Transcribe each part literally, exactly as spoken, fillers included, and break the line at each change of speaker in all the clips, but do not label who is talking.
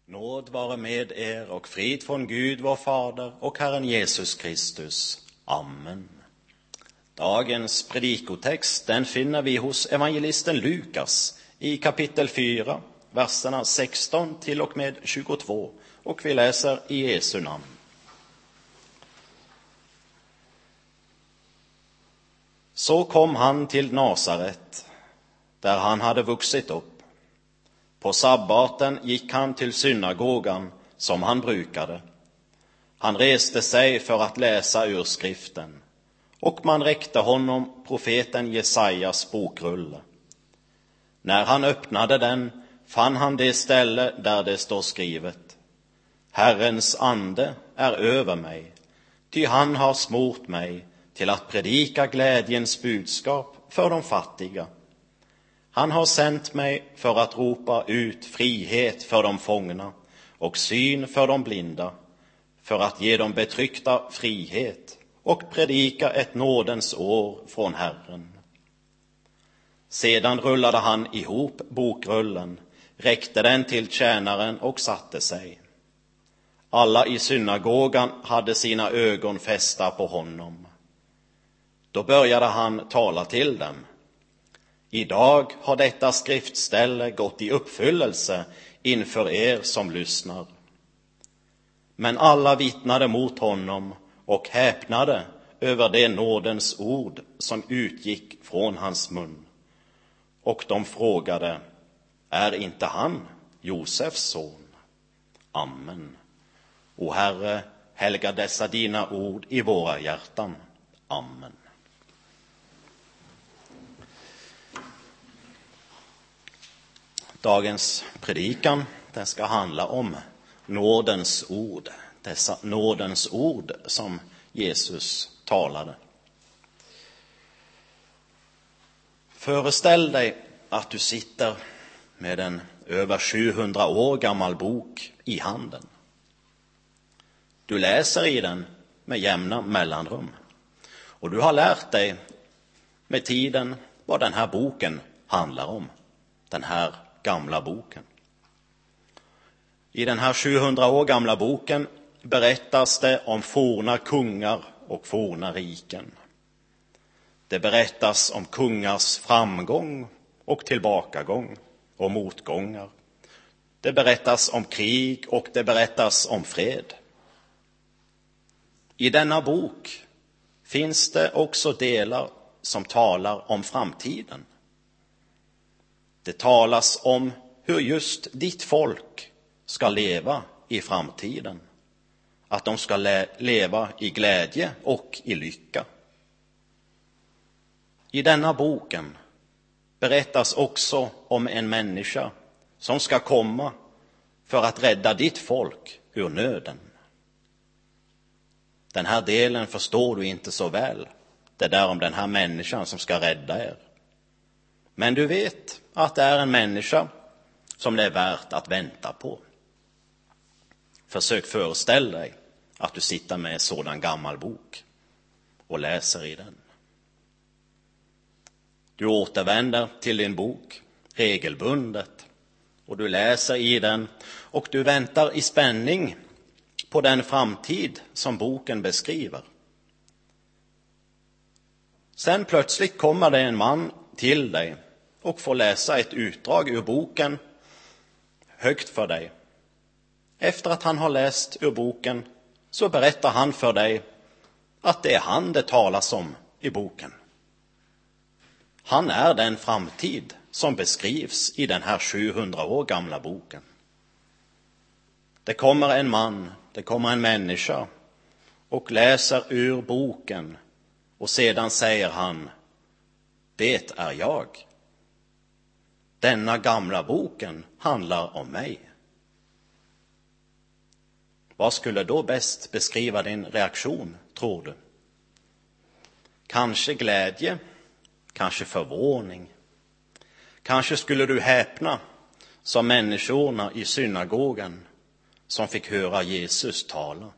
Nåd vare med er och frid från Gud vår Fader och Herren Jesus Kristus. Amen. Dagens predikotext den finner vi hos evangelisten Lukas i kapitel fyra, verserna sexton till och med tjugotvå, och vi läser i Jesu namn. Så kom han till Nasaret, där han hade vuxit upp. På sabbaten gick han till synagogan som han brukade. Han reste sig för att läsa ur skriften, och man räckte honom profeten Jesajas bokrulle. När han öppnade den fann han det ställe där det står skrivet: Herrens ande är över mig, ty han har smort mig till att predika glädjens budskap för de fattiga. Han har sänt mig för att ropa ut frihet för de fångna och syn för de blinda, för att ge dem betryckta frihet och predika ett nådens år från Herren. Sedan rullade han ihop bokrullen, räckte den till tjänaren och satte sig. Alla i synagogan hade sina ögon fästa på honom. Då började han tala till dem. Idag har detta skriftställe gått i uppfyllelse inför er som lyssnar. Men alla vittnade mot honom och häpnade över det nådens ord som utgick från hans mun. Och de frågade: är inte han Josefs son? Amen. O Herre, helga dessa dina ord i våra hjärtan. Amen. Dagens predikan den ska handla om nådens ord, dessa nådens ord som Jesus talade. Föreställ dig att du sitter med en över sjuhundra år gammal bok i handen. Du läser i den med jämna mellanrum, och du har lärt dig med tiden vad den här boken handlar om, den här gamla boken. I den här sjuhundra år gamla boken berättas det om forna kungar och forna riken. Det berättas om kungars framgång och tillbakagång och motgångar. Det berättas om krig och det berättas om fred. I denna bok finns det också delar som talar om framtiden. Det talas om hur just ditt folk ska leva i framtiden. Att de ska le- leva i glädje och i lycka. I denna boken berättas också om en människa som ska komma för att rädda ditt folk ur nöden. Den här delen förstår du inte så väl, det där om den här människan som ska rädda er. Men du vet att det är en människa som det är värt att vänta på. Försök föreställa dig att du sitter med en sådan gammal bok och läser i den. Du återvänder till din bok regelbundet och du läser i den och du väntar i spänning på den framtid som boken beskriver. Sen plötsligt kommer det en man till dig och får läsa ett utdrag ur boken högt för dig. Efter att han har läst ur boken så berättar han för dig att det är han det talas om i boken. Han är den framtid som beskrivs i den här sjuhundra år gamla boken. Det kommer en man, det kommer en människa och läser ur boken och sedan säger han: det är jag. Denna gamla boken handlar om mig. Vad skulle då bäst beskriva din reaktion, tror du? Kanske glädje, kanske förvåning. Kanske skulle du häpna som människorna i synagogan som fick höra Jesus tala.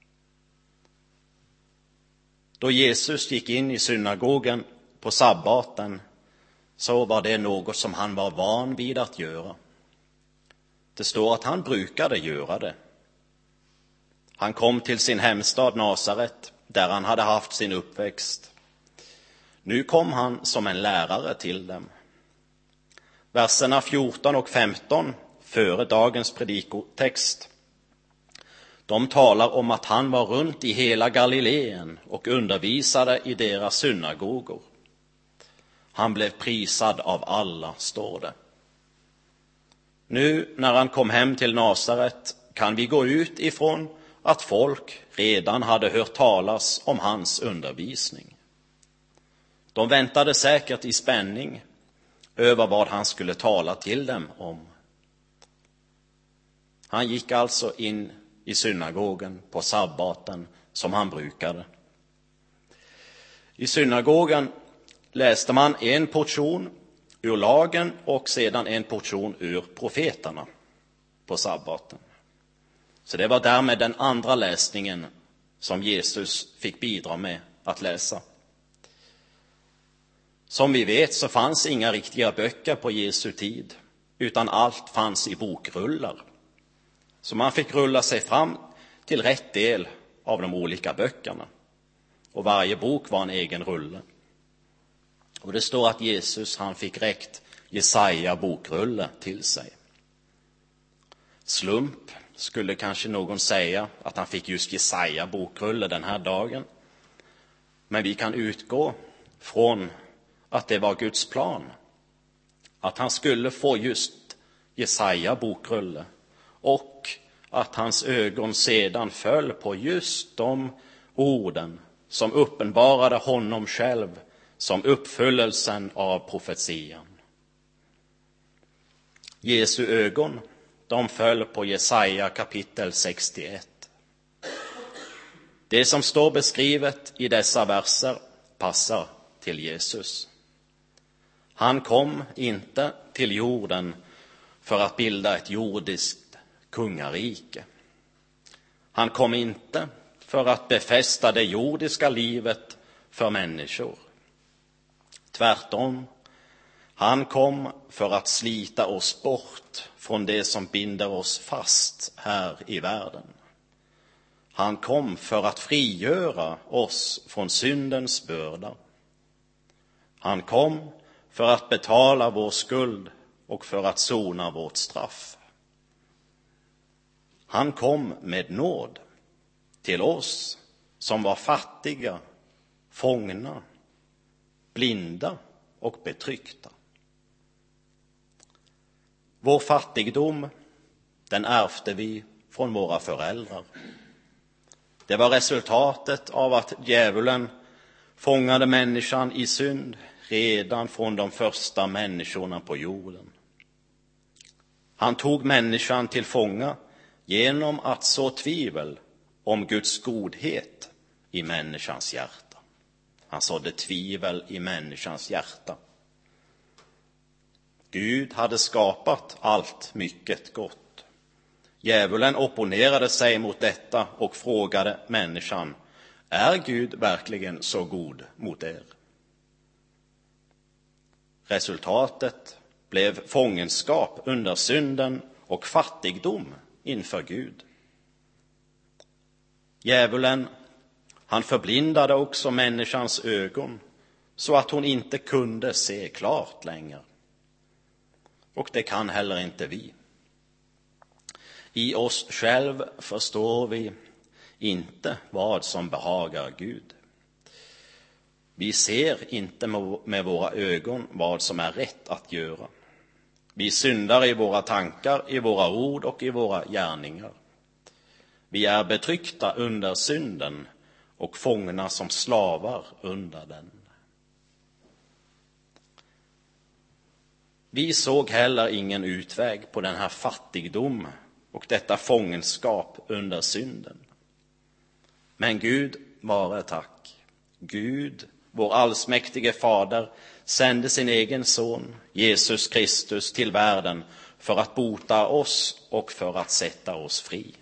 Då Jesus gick in i synagogan på sabbaten så var det något som han var van vid att göra. Det står att han brukade göra det. Han kom till sin hemstad Nasaret, där han hade haft sin uppväxt. Nu kom han som en lärare till dem. Verserna fjorton och femton, före dagens predikotext, de talar om att han var runt i hela Galileen och undervisade i deras synagogor. Han blev prisad av alla, står det. Nu när han kom hem till Nasaret kan vi gå ut ifrån att folk redan hade hört talas om hans undervisning. De väntade säkert i spänning över vad han skulle tala till dem om. Han gick alltså in i synagogen på sabbaten som han brukade. I synagogen läste man en portion ur lagen och sedan en portion ur profeterna på sabbaten. Så det var därmed den andra läsningen som Jesus fick bidra med att läsa. Som vi vet så fanns inga riktiga böcker på Jesu tid, utan allt fanns i bokrullar. Så man fick rulla sig fram till rätt del av de olika böckerna. Och varje bok var en egen rulle. Och det står att Jesus han fick räckt Jesaja bokrulle till sig. Slump skulle kanske någon säga att han fick just Jesaja bokrulle den här dagen. Men vi kan utgå från att det var Guds plan. Att han skulle få just Jesaja bokrulle. Och att hans ögon sedan föll på just de orden som uppenbarade honom själv som uppfyllelsen av profetian. Jesu ögon, de föll på Jesaja kapitel sextioett. Det som står beskrivet i dessa verser passar till Jesus. Han kom inte till jorden för att bilda ett jordiskt kungarike. Han kom inte för att befästa det jordiska livet för människor. Tvärtom, han kom för att slita oss bort från det som binder oss fast här i världen. Han kom för att frigöra oss från syndens börda. Han kom för att betala vår skuld och för att sona vårt straff. Han kom med nåd till oss som var fattiga, fångna, blinda och betryckta. Vår fattigdom, den ärvde vi från våra föräldrar. Det var resultatet av att djävulen fångade människan i synd redan från de första människorna på jorden. Han tog människan till fånga genom att så tvivel om Guds godhet i människans hjärta. Han sådde tvivel i människans hjärta. Gud hade skapat allt mycket gott. Djävulen opponerade sig mot detta och frågade människan: är Gud verkligen så god mot er? Resultatet blev fångenskap under synden och fattigdom inför Gud. Djävulen, han förblindade också människans ögon så att hon inte kunde se klart längre. Och det kan heller inte vi. I oss själv förstår vi inte vad som behagar Gud. Vi ser inte med våra ögon vad som är rätt att göra. Vi syndar i våra tankar, i våra ord och i våra gärningar. Vi är betryckta under synden och fångna som slavar under den. Vi såg heller ingen utväg på den här fattigdom och detta fångenskap under synden. Men Gud vare tack. Gud, vår allsmäktige fader, sände sin egen son, Jesus Kristus, till världen för att bota oss och för att sätta oss fri.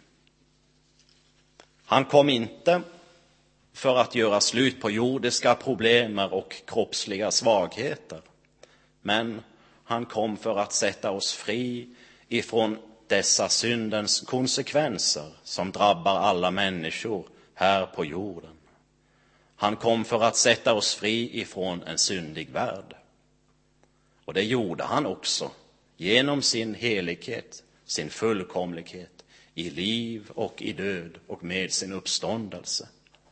Han kom inte för att göra slut på jordiska problem och kroppsliga svagheter, men han kom för att sätta oss fri ifrån dessa syndens konsekvenser som drabbar alla människor här på jorden. Han kom för att sätta oss fri ifrån en syndig värld. Och det gjorde han också genom sin helighet, sin fullkomlighet i liv och i död och med sin uppståndelse.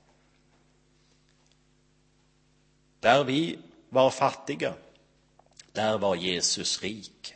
Där vi var fattiga, där var Jesus rik.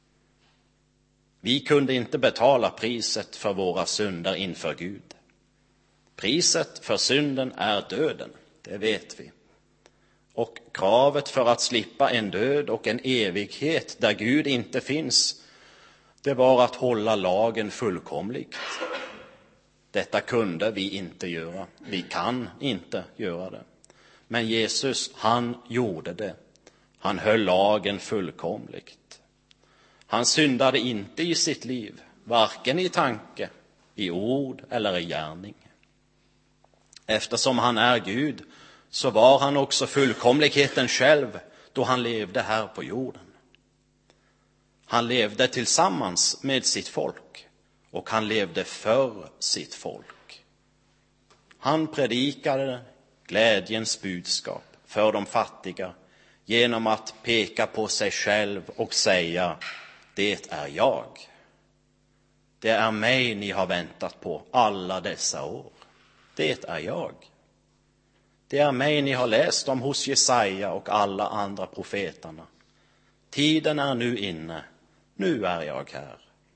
Vi kunde inte betala priset för våra synder inför Gud. Priset för synden är döden, det vet vi. Och kravet för att slippa en död och en evighet där Gud inte finns, det var att hålla lagen fullkomligt. Detta kunde vi inte göra. Vi kan inte göra det. Men Jesus, han gjorde det. Han höll lagen fullkomligt. Han syndade inte i sitt liv, varken i tanke, i ord eller i gärning. Eftersom han är Gud så var han också fullkomligheten själv då han levde här på jorden. Han levde tillsammans med sitt folk och han levde för sitt folk. Han predikade glädjens budskap för de fattiga genom att peka på sig själv och säga: det är jag. Det är mig ni har väntat på alla dessa år. Det är jag. Det är mig ni har läst om hos Jesaja och alla andra profeterna. Tiden är nu inne. Nu är jag här.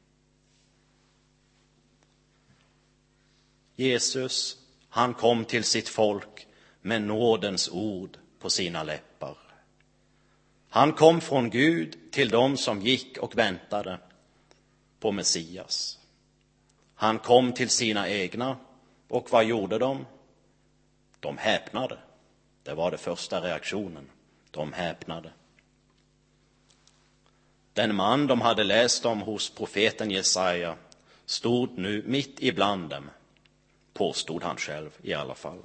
Jesus, han kom till sitt folk med nådens ord på sina läppar. Han kom från Gud till dem som gick och väntade på Messias. Han kom till sina egna, och vad gjorde de? De häpnade. Det var det första reaktionen. De häpnade. Den man de hade läst om hos profeten Jesaja stod nu mitt ibland dem, påstod han själv i alla fall.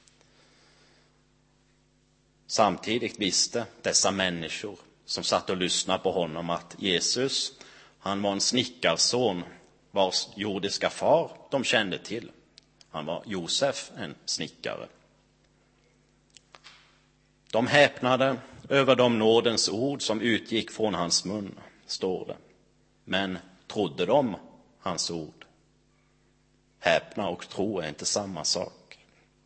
Samtidigt visste dessa människor som satt och lyssnade på honom att Jesus, han var en snickarson vars jordiska far de kände till. Han var Josef, en snickare. De häpnade över de nådens ord som utgick från hans mun, står det. Men trodde de hans ord? Häpna och tro är inte samma sak.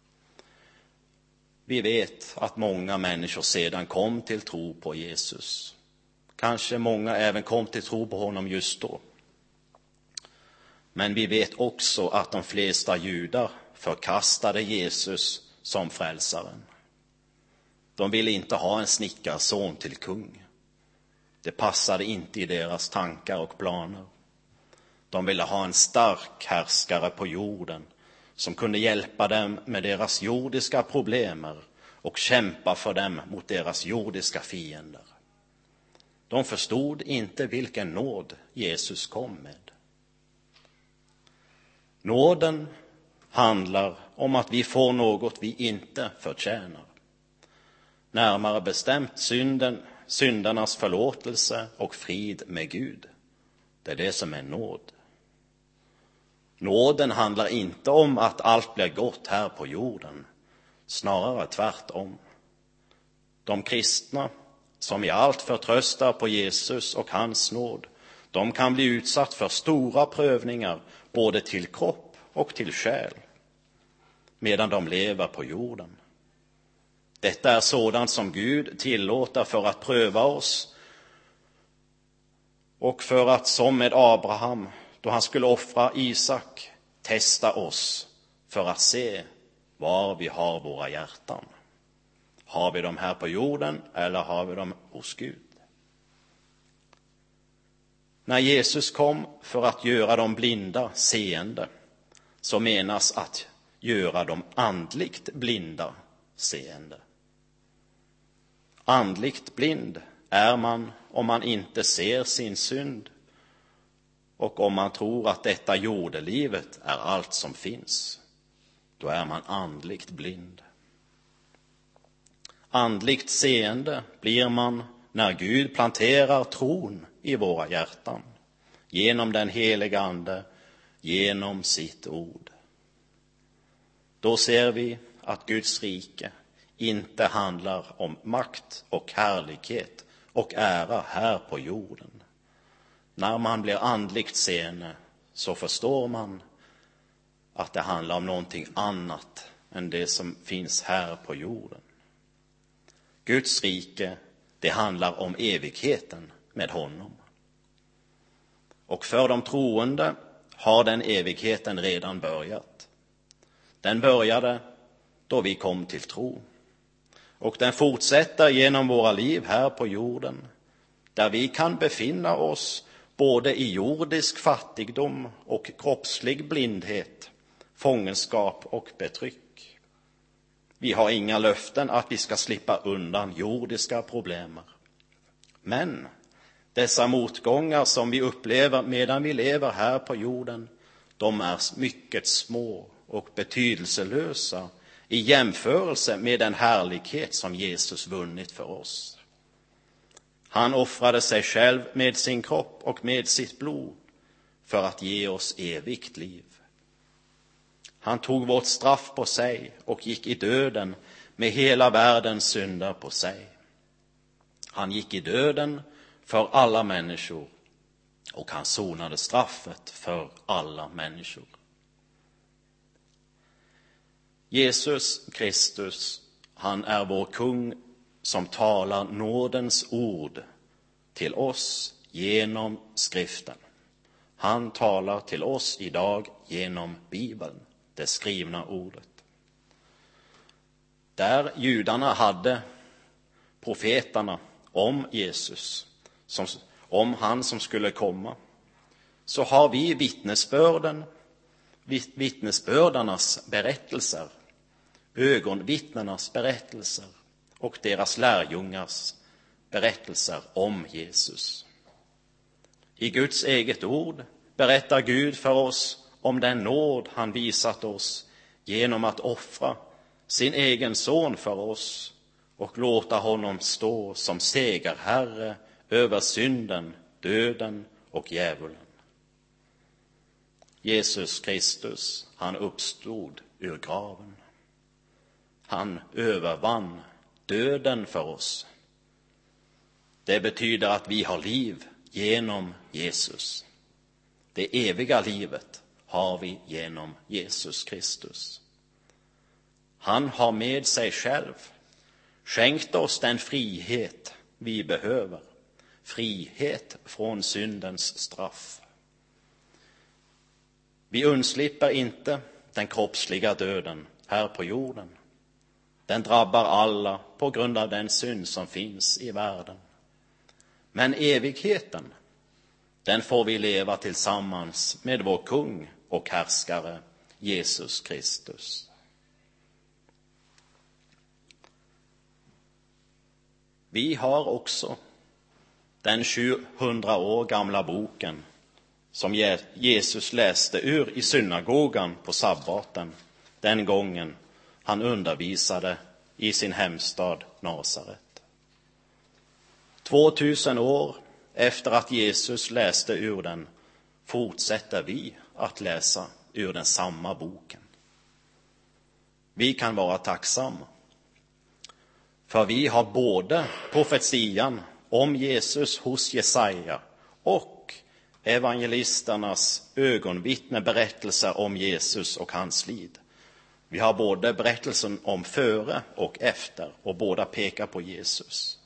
Vi vet att många människor sedan kom till tro på Jesus. Kanske många även kom till tro på honom just då. Men vi vet också att de flesta judar förkastade Jesus som frälsaren. De ville inte ha en snickarson till kung. Det passade inte i deras tankar och planer. De ville ha en stark härskare på jorden som kunde hjälpa dem med deras jordiska problem och kämpa för dem mot deras jordiska fiender. De förstod inte vilken nåd Jesus kom med. Nåden handlar om att vi får något vi inte förtjänar. Närmare bestämt synden, syndarnas förlåtelse och frid med Gud. Det är det som är nåd. Nåden handlar inte om att allt blir gott här på jorden. Snarare tvärtom. De kristna som i allt förtröstar på Jesus och hans nåd, de kan bli utsatt för stora prövningar både till kropp och till själ medan de lever på jorden. Detta är sådant som Gud tillåter för att pröva oss och för att, som med Abraham då han skulle offra Isak, testa oss för att se var vi har våra hjärtan. Har vi dem här på jorden eller har vi dem hos Gud? När Jesus kom för att göra de blinda seende, så menas att göra dem andligt blinda seende. Andligt blind är man om man inte ser sin synd och om man tror att detta jordelivet är allt som finns. Då är man andligt blind. Andligt seende blir man när Gud planterar tron i våra hjärtan genom den heliga ande, genom sitt ord. Då ser vi att Guds rike inte handlar om makt och härlighet och ära här på jorden. När man blir andligt seende så förstår man att det handlar om någonting annat än det som finns här på jorden. Guds rike, det handlar om evigheten med honom. Och för de troende har den evigheten redan börjat. Den började då vi kom till tro. Och den fortsätter genom våra liv här på jorden, där vi kan befinna oss både i jordisk fattigdom och kroppslig blindhet, fångenskap och betryck. Vi har inga löften att vi ska slippa undan jordiska problem. Men dessa motgångar som vi upplever medan vi lever här på jorden, de är mycket små och betydelselösa i jämförelse med den härlighet som Jesus vunnit för oss. Han offrade sig själv med sin kropp och med sitt blod för att ge oss evigt liv. Han tog vårt straff på sig och gick i döden med hela världens synder på sig. Han gick i döden för alla människor och han sonade straffet för alla människor. Jesus Kristus, han är vår kung som talar nådens ord till oss genom skriften. Han talar till oss idag genom Bibeln, det skrivna ordet. Där judarna hade profeterna om Jesus, som, om han som skulle komma, så har vi vittnesbörden, vittnesbördarnas berättelser, ögonvittnenas berättelser och deras lärjungars berättelser om Jesus. I Guds eget ord berättar Gud för oss om den nåd han visat oss genom att offra sin egen son för oss och låta honom stå som segerherre över synden, döden och djävulen. Jesus Kristus, han uppstod ur graven. Han övervann döden för oss. Det betyder att vi har liv genom Jesus. Det eviga livet har vi genom Jesus Kristus. Han har med sig själv skänkt oss den frihet vi behöver. Frihet från syndens straff. Vi undslipper inte den kroppsliga döden här på jorden. Den drabbar alla på grund av den synd som finns i världen. Men evigheten, den får vi leva tillsammans med vår kung och härskare Jesus Kristus. Vi har också den sjuhundra år gamla boken som Jesus läste ur i synagogan på sabbaten den gången han undervisade i sin hemstad Nasaret. Två tusen år efter att Jesus läste ur den fortsätter vi att läsa ur den samma boken. Vi kan vara tacksamma, för vi har både profetian om Jesus hos Jesaja och evangelisternas ögonvittne berättelser om Jesus och hans liv. Vi har både berättelsen om före och efter, och båda pekar på Jesus.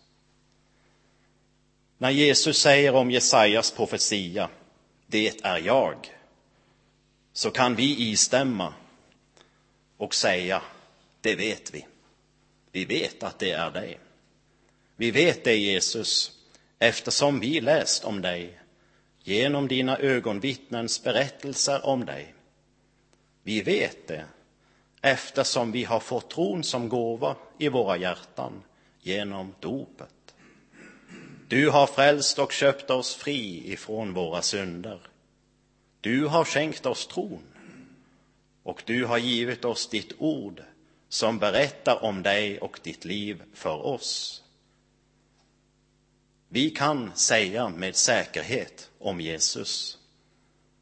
När Jesus säger om Jesajas profetia, det är jag, så kan vi instämma och säga, det vet vi. Vi vet att det är dig. Vi vet det, Jesus, eftersom vi läst om dig genom dina ögonvittnens berättelser om dig. Vi vet det eftersom vi har fått tron som gåva i våra hjärtan genom dopet. Du har frälst och köpt oss fri ifrån våra synder. Du har skänkt oss tron och du har givit oss ditt ord som berättar om dig och ditt liv för oss. Vi kan säga med säkerhet om Jesus,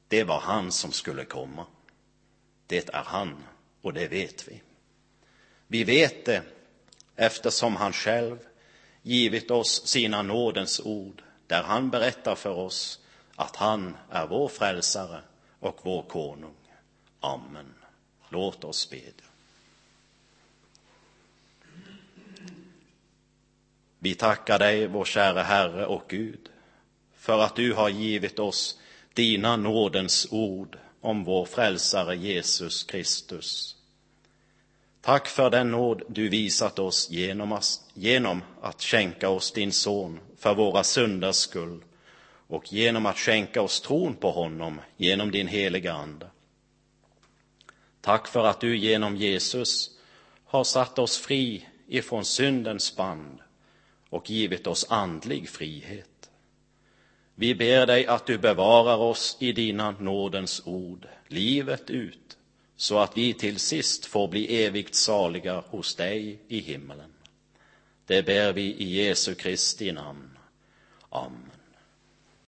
det var han som skulle komma. Det är han, och det vet vi. Vi vet det eftersom han själv givit oss sina nådens ord, där han berättar för oss att han är vår frälsare och vår konung. Amen. Låt oss bedja. Vi tackar dig, vår kära Herre och Gud, för att du har givit oss dina nådens ord om vår frälsare Jesus Kristus. Tack för den nåd du visat oss genom att, genom att skänka oss din son för våra synders skull och genom att skänka oss tron på honom genom din heliga ande. Tack för att du genom Jesus har satt oss fri ifrån syndens band och givit oss andlig frihet. Vi ber dig att du bevarar oss i dina nådens ord livet ut, så att vi till sist får bli evigt saliga hos dig i himmelen. Det ber vi i Jesu Kristi namn. Amen.